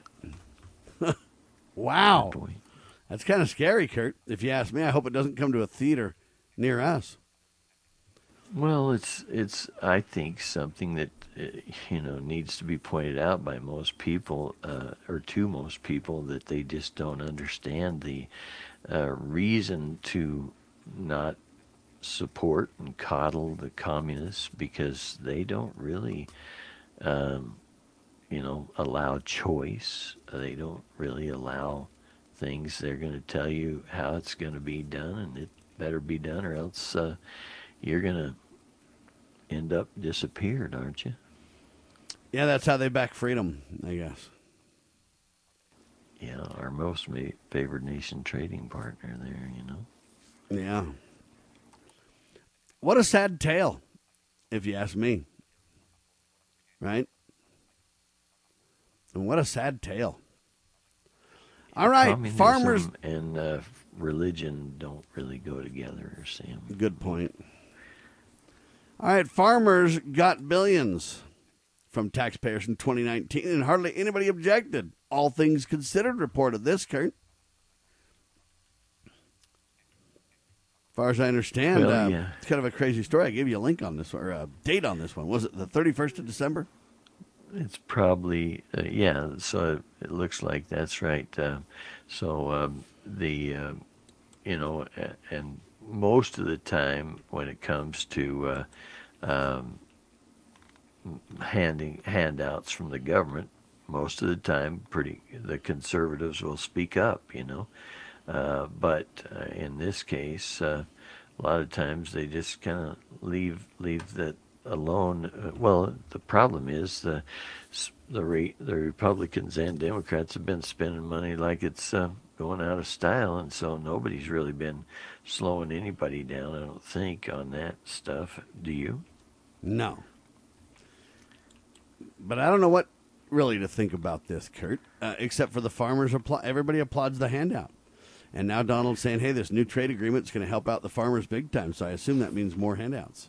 Wow. That's kind of scary, Kurt. If you ask me, I hope it doesn't come to a theater near us. Well, it's it's I think something that uh, you know needs to be pointed out by most people, uh, or to most people, that they just don't understand the uh, reason to not support and coddle the communists, because they don't really, um, you know, allow choice. They don't really allow things. They're going to tell you how it's going to be done, and it better be done, or else uh, you're going to end up disappeared, aren't you? Yeah, that's how they back freedom, I guess. Yeah, our most ma- favored nation trading partner there, you know. Yeah. What a sad tale, if you ask me. Right? And what a sad tale. All right, Communism farmers and uh, religion don't really go together, Sam. Good point. All right, farmers got billions from taxpayers in twenty nineteen, and hardly anybody objected. All things considered, reported this, Kurt. As far as I understand, Well, uh, yeah. it's kind of a crazy story. I gave you a link on this, or a date on this one. Was it the thirty-first of December? It's probably, uh, yeah, so it looks like that's right. Uh, so um, the, uh, you know, and most of the time when it comes to uh, um, handing handouts from the government, most of the time, pretty the conservatives will speak up, you know. Uh, but uh, in this case, uh, a lot of times they just kind of leave leave that alone. Uh, well, the problem is the the re, the Republicans and Democrats have been spending money like it's uh, going out of style, and so nobody's really been slowing anybody down, I don't think, on that stuff. Do you? No. But I don't know what really to think about this, Kurt, uh, except for the farmers. Appla- everybody applauds the handout. And now Donald's saying, hey, this new trade agreement is going to help out the farmers big time. So I assume that means more handouts.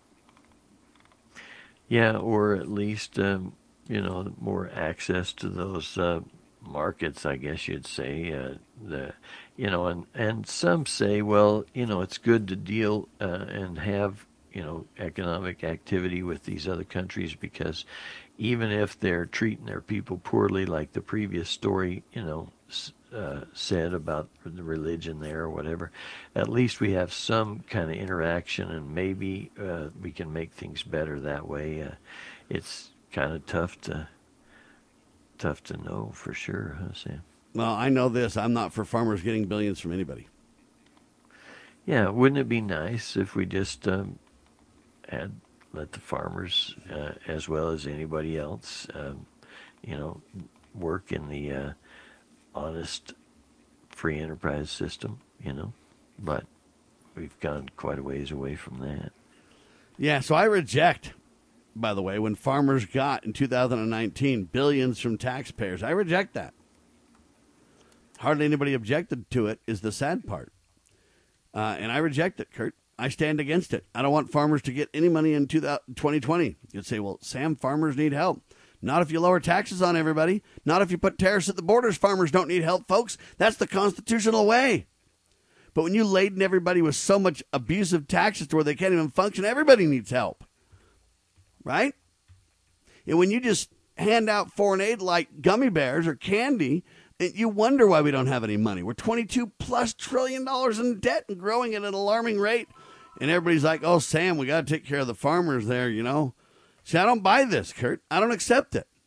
Yeah, or at least, um, you know, more access to those uh, markets, I guess you'd say. Uh, the, you know, and, and some say, well, you know, it's good to deal uh, and have, you know, economic activity with these other countries because even if they're treating their people poorly, like the previous story, you know, uh, said about the religion there or whatever, at least we have some kind of interaction and maybe uh, we can make things better that way. Uh, it's kind of tough to tough to know for sure, huh, Sam? Well, I know this. I'm not for farmers getting billions from anybody. Yeah, wouldn't it be nice if we just um, had let the farmers, uh, as well as anybody else, um, you know, work in the uh, honest free enterprise system, you know? But we've gone quite a ways away from that. Yeah, so I reject, by the way, when farmers got in two thousand nineteen billions from taxpayers. I reject that. Hardly anybody objected to it is the sad part. Uh, and I reject it, Kurt. I stand against it. I don't want farmers to get any money in twenty twenty. You'd say, well, Sam, farmers need help. Not if you lower taxes on everybody. Not if you put tariffs at the borders. Farmers don't need help, folks. That's the constitutional way. But when you laden everybody with so much abusive taxes to where they can't even function, everybody needs help. Right? And when you just hand out foreign aid like gummy bears or candy, you wonder why we don't have any money. We're twenty-two plus trillion dollars in debt and growing at an alarming rate. And everybody's like, oh, Sam, we got to take care of the farmers there, you know. See, I don't buy this, Kurt. I don't accept it.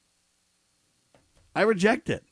I reject it.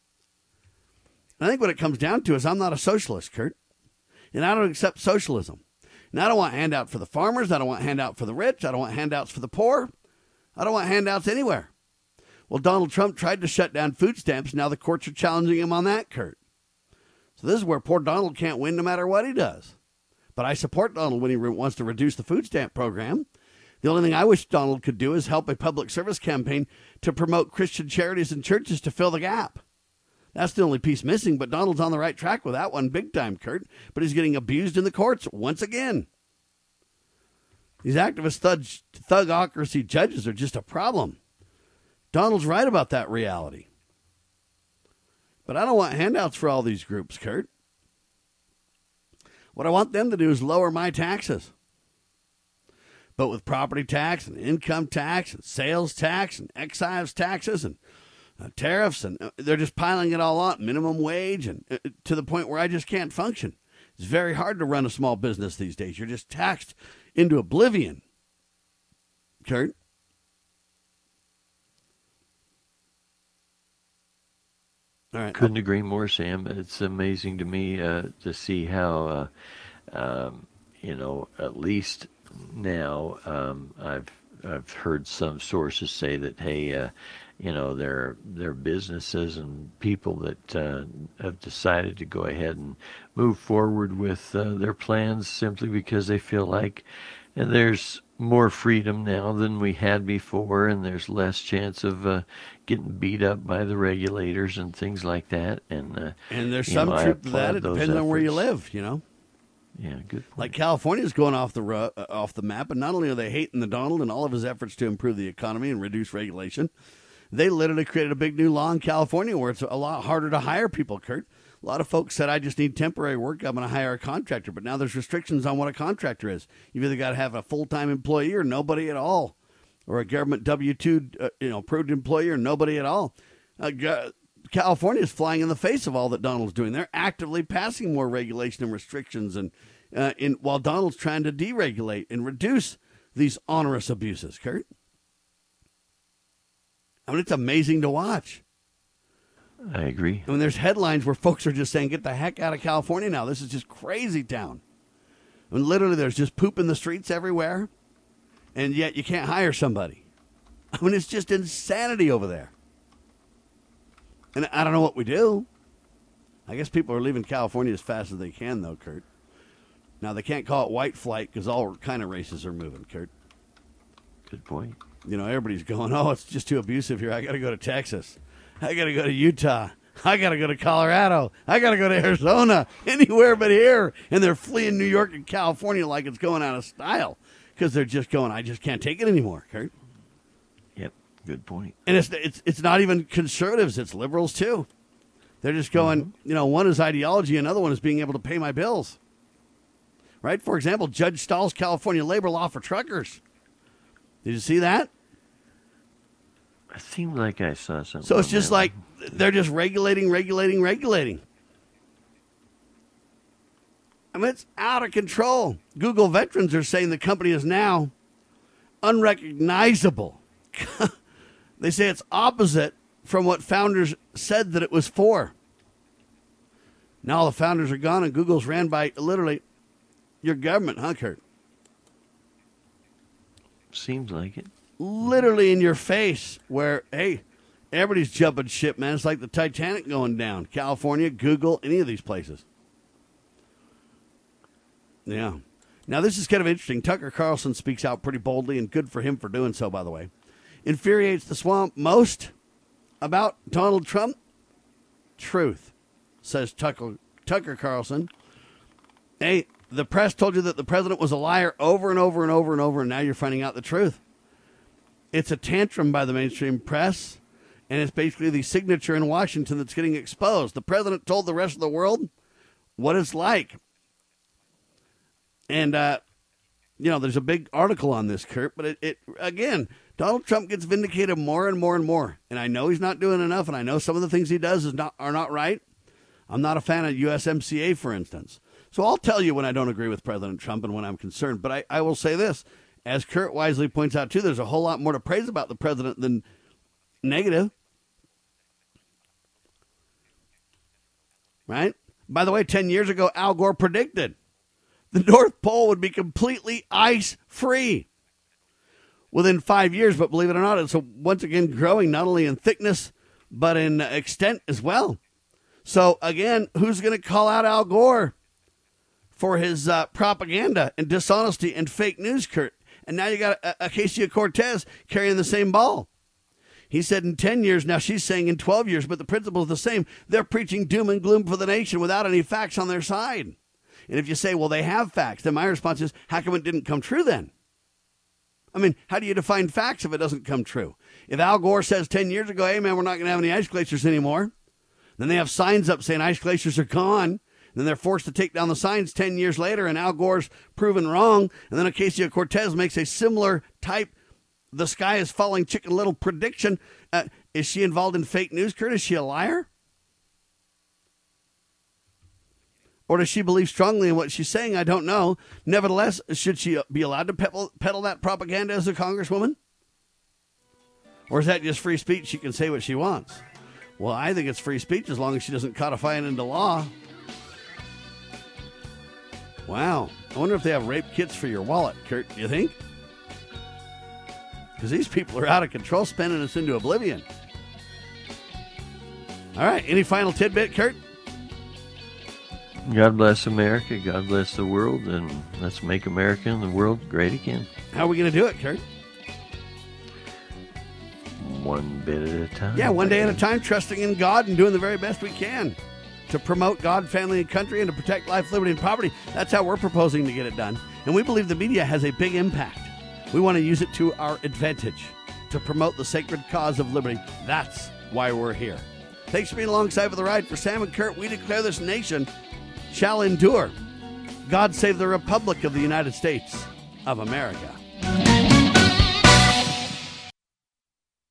I think what it comes down to is I'm not a socialist, Kurt. And I don't accept socialism. And I don't want handout for the farmers. I don't want handout for the rich. I don't want handouts for the poor. I don't want handouts anywhere. Well, Donald Trump tried to shut down food stamps. Now the courts are challenging him on that, Kurt. So this is where poor Donald can't win no matter what he does. But I support Donald when he re- wants to reduce the food stamp program. The only thing I wish Donald could do is help a public service campaign to promote Christian charities and churches to fill the gap. That's the only piece missing, but Donald's on the right track with that one big time, Kurt. But he's getting abused in the courts once again. These activist thug, thugocracy judges are just a problem. Donald's right about that reality. But I don't want handouts for all these groups, Kurt. What I want them to do is lower my taxes. But with property tax and income tax and sales tax and excise taxes and uh, tariffs, and uh, they're just piling it all on, minimum wage, and uh, to the point where I just can't function. It's very hard to run a small business these days. You're just taxed into oblivion. Kurt? All right. Couldn't agree more, Sam. It's amazing to me uh, to see how, uh, um, you know, at least now um, I've I've heard some sources say that, hey, uh, you know, there there are businesses and people that uh, have decided to go ahead and move forward with uh, their plans simply because they feel like and there's more freedom now than we had before, and there's less chance of uh, getting beat up by the regulators and things like that. And uh, and there's some know, truth to that. It depends efforts. on where you live, you know. Yeah, good point. Like California's going off the ru- uh, off the map, and not only are they hating the Donald and all of his efforts to improve the economy and reduce regulation, they literally created a big new law in California where it's a lot harder to hire people, Kurt. A lot of folks said, I just need temporary work. I'm going to hire a contractor. But now there's restrictions on what a contractor is. You've either got to have a full-time employee or nobody at all, or a government W two uh, you know, approved employee or nobody at all. Uh, California is flying in the face of all that Donald's doing. They're actively passing more regulation and restrictions and, uh, in while Donald's trying to deregulate and reduce these onerous abuses, Kurt. I mean, it's amazing to watch. I agree. I mean, there's headlines where folks are just saying, get the heck out of California now. This is just crazy town. I mean, literally, there's just poop in the streets everywhere, and yet you can't hire somebody. I mean, it's just insanity over there. And I don't know what we do. I guess people are leaving California as fast as they can, though, Kurt. Now, they can't call it white flight because all kind of races are moving, Kurt. Good point. You know, everybody's going, oh, it's just too abusive here. I got to go to Texas. I got to go to Utah. I got to go to Colorado. I got to go to Arizona. Anywhere but here. And they're fleeing New York and California like it's going out of style because they're just going, I just can't take it anymore, Kurt. Yep, good point. And it's it's it's not even conservatives. It's liberals, too. They're just going, mm-hmm. you know, one is ideology, another one is being able to pay my bills. Right? For example, Judge Stahl's California labor law for truckers. Did you see that? It seemed like I saw something. So it's just like they're just regulating, regulating, regulating. I mean, it's out of control. Google veterans are saying the company is now unrecognizable. They say it's opposite from what founders said that it was for. Now all the founders are gone and Google's ran by literally your government, huh, Kurt? Seems like it. Literally in your face where, hey, everybody's jumping ship, man. It's like the Titanic going down. California, Google, any of these places. Yeah. Now, this is kind of interesting. Tucker Carlson speaks out pretty boldly, and good for him for doing so, by the way. Infuriates the swamp most about Donald Trump? Truth, says Tucker, Tucker Carlson. Hey, the press told you that the president was a liar over and over and over and over, and now you're finding out the truth. It's a tantrum by the mainstream press, and it's basically the signature in Washington that's getting exposed. The president told the rest of the world what it's like. And, uh, you know, there's a big article on this, Kurt, but it, it again, Donald Trump gets vindicated more and more and more. And I know he's not doing enough, and I know some of the things he does is not are not right. I'm not a fan of U S M C A, for instance. So I'll tell you when I don't agree with President Trump and when I'm concerned. But I, I will say this. As Kurt wisely points out, too, there's a whole lot more to praise about the president than negative. Right? By the way, ten years ago, Al Gore predicted the North Pole would be completely ice-free within five years. But believe it or not, it's once again growing not only in thickness, but in extent as well. So, again, who's going to call out Al Gore for his uh, propaganda and dishonesty and fake news, Kurt? And now you got Ocasio-Cortez carrying the same ball. He said in ten years, now she's saying in twelve years, but the principle is the same. They're preaching doom and gloom for the nation without any facts on their side. And if you say, well, they have facts, then my response is, how come it didn't come true then? I mean, how do you define facts if it doesn't come true? If Al Gore says ten years ago, hey, man, we're not going to have any ice glaciers anymore, then they have signs up saying ice glaciers are gone. Then they're forced to take down the signs ten years later, and Al Gore's proven wrong. And then Ocasio-Cortez makes a similar type, the sky is falling chicken little prediction. Uh, is she involved in fake news, Kurt? Is she a liar? Or does she believe strongly in what she's saying? I don't know. Nevertheless, should she be allowed to peddle, peddle that propaganda as a congresswoman? Or is that just free speech? She can say what she wants. Well, I think it's free speech as long as she doesn't codify it into law. Wow. I wonder if they have rape kits for your wallet, Kurt. Do you think? Because these people are out of control, spending us into oblivion. All right. Any final tidbit, Kurt? God bless America. God bless the world. And let's make America and the world great again. How are we going to do it, Kurt? One bit at a time. Yeah, one day at a time, trusting in God and doing the very best we can to promote God, family, and country, and to protect life, liberty, and property. That's how we're proposing to get it done. And we believe the media has a big impact. We want to use it to our advantage to promote the sacred cause of liberty. That's why we're here. Thanks for being alongside for the ride. For Sam and Kurt, we declare this nation shall endure. God save the Republic of the United States of America.